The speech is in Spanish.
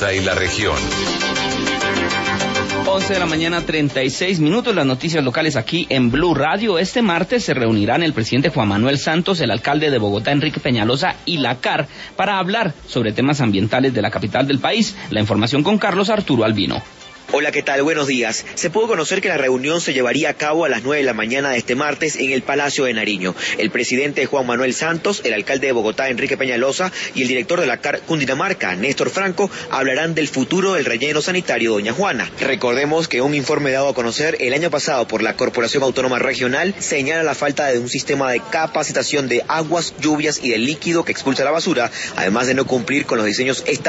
Cota y la región. 11 de la mañana, 36 minutos, las noticias locales aquí en Blue Radio. Este martes se reunirán el presidente Juan Manuel Santos, el alcalde de Bogotá, Enrique Peñalosa, y la CAR para hablar sobre temas ambientales de la capital del país. La información con Carlos Arturo Albino. Hola, ¿qué tal? Buenos días. Se pudo conocer que la reunión se llevaría a cabo a las 9 de la mañana de este martes en el Palacio de Nariño. El presidente Juan Manuel Santos, el alcalde de Bogotá, Enrique Peñalosa, y el director de la CAR Cundinamarca, Néstor Franco, hablarán del futuro del relleno sanitario Doña Juana. Recordemos que un informe dado a conocer el año pasado por la Corporación Autónoma Regional señala la falta de un sistema de capacitación de aguas, lluvias y del líquido que expulsa la basura, además de no cumplir con los diseños